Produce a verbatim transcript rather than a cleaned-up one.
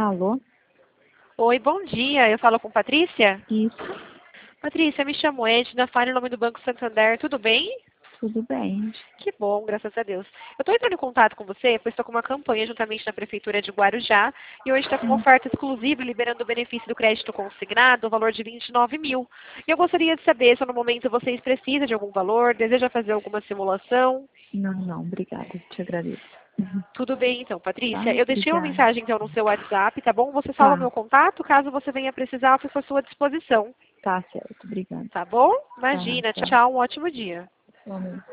Alô? Oi, bom dia. Eu falo com Patrícia? Isso, Patrícia, me chamo Edna, falo em nome do Banco Santander. Tudo bem? tudo bem. Que bom, graças a Deus. Eu estou entrando em contato com você, pois estou com uma campanha juntamente na Prefeitura de Guarujá e hoje está com uma Hum, oferta exclusiva liberando o benefício do crédito consignado, o valor de vinte e nove mil. E eu gostaria de saber se no momento vocês precisam de algum valor, deseja fazer alguma simulação. Não, não, obrigada, te agradeço. Uhum. Tudo bem, então, Tá? Patrícia. Eu deixei uma Obrigada. mensagem, então, no seu WhatsApp, tá bom? Você salva o Tá, meu contato, caso você venha precisar, eu fico à sua disposição. tá certo, obrigada. Tá bom? Tá, Imagina. Tchau, tchau. tchau. Um ótimo dia. Amém.